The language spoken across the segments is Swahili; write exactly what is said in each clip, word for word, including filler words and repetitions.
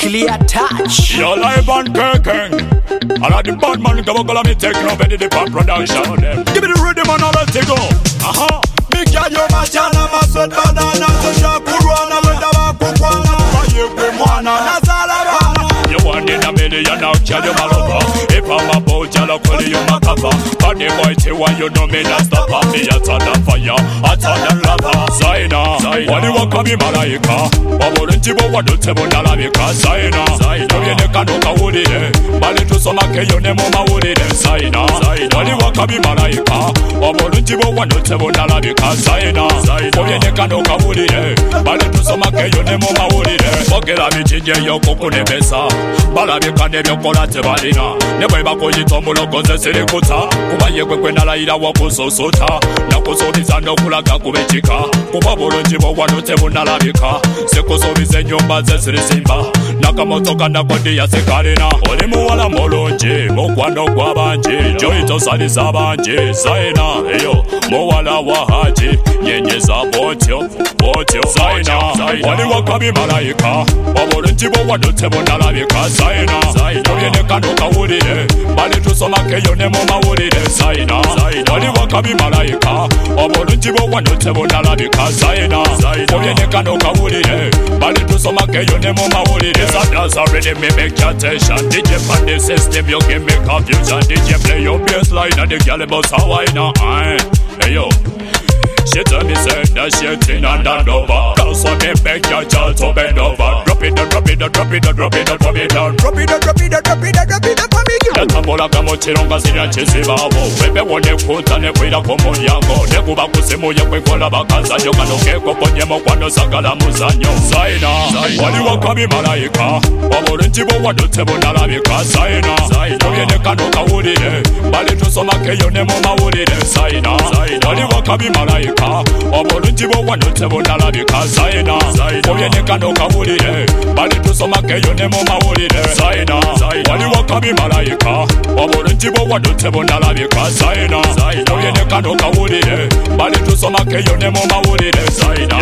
Nuclear touch. You're live on Kirking. All of the bad man go go me taking over the pop production. Give me the rhythm and all that to go. Aha. Big girl, you machana, maswet banana, tusha kurwana, wenda wakukwana, mayekwe mwana, nazalabana. You want in a million now, child, you my lover. If I'm a boy, child, I'll call you my cover. But the boy, say why you know me, not stop me. I turn the fire, I turn the lava. Zaina, wali wakami malaika. Wabole ntibo wadu tebo nalavika. Zaina, yoye neka noka wulide. Bali tusoma keyo nemo mawulide. Zaina, wali wakami malaika. Wabole ntibo wadu tebo nalavika. Zaina, yoye neka noka wulide. Bali tusoma keyo nemo mawulide. Fogela michinje yoko kunebesa. Balabika nebyokola tebalina. Nebwe bakuyita omulokoze sirikuta. Kuba yegwe kwendalayira wakusosota. Nakusuubiza n'okulaga kubekika. Kuba bulungi bw'owano tebunalabika. Sikusuubiza ennyumba ze zirizimba. Nakamotoka nakodiya sekalina. Oli muwala mulungi mukwano gw'abangi. Joyi tosaliza bangi. Zaina eyo muwala wa haji. Nyenyeza bwotyo bwotyo. Zaina wali wakabi malayika. Obulungi bw'owano tebunalabika. Zaina yoye nekano kawulire. Bali tusoma keyo ne mu mawulire. Zaina wali wakabi malayika. Obulungi bw'owano tebunalabika. Zaina yoye nekano kawulire. Bali tusoma keyo ne mu mawulire. That's already me make your attention. D J pan the system, you give me confusion. D J play your bass line and the girl about how I know. Hey yo, she tell me say that shit in and that over. Cause when me make your child to bend over. Drop it, drop it, drop it, drop it, drop it, drop it, drop it, drop it, drop it, drop it, drop it. Yatambola kama chironga zina chizibabo. Wewe wone kuta ne kwira komo yango. Ne kuba kusemo ye kwekola bakaza nyoka no keko ponye mo kwano sagala muzanyo. Zaina wali wakabi malaika. Obulungi bw'owano tebunalabika. Zaina yoye nekano kawulire. Bali tusoma keyo ne mu mawulire. Zaina wali wakabi malaika. Obulungi bw'owano tebunalabika. Zaina yoye nekano kawulire. Bali tusoma keyo ne mu mawulire. Zaina wali wakabi malaika. Obulungi bw'owano tebunalabika. Zaina yoye nekano kawulire. Bali tusoma keyo ne mu mawulire. Zaina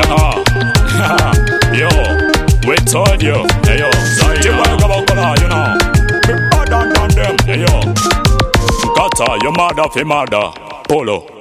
yo, we told you, hey yo, you wanna go back for you know, be bad on them, hey yo, Kata, your mother, your mother, Polo.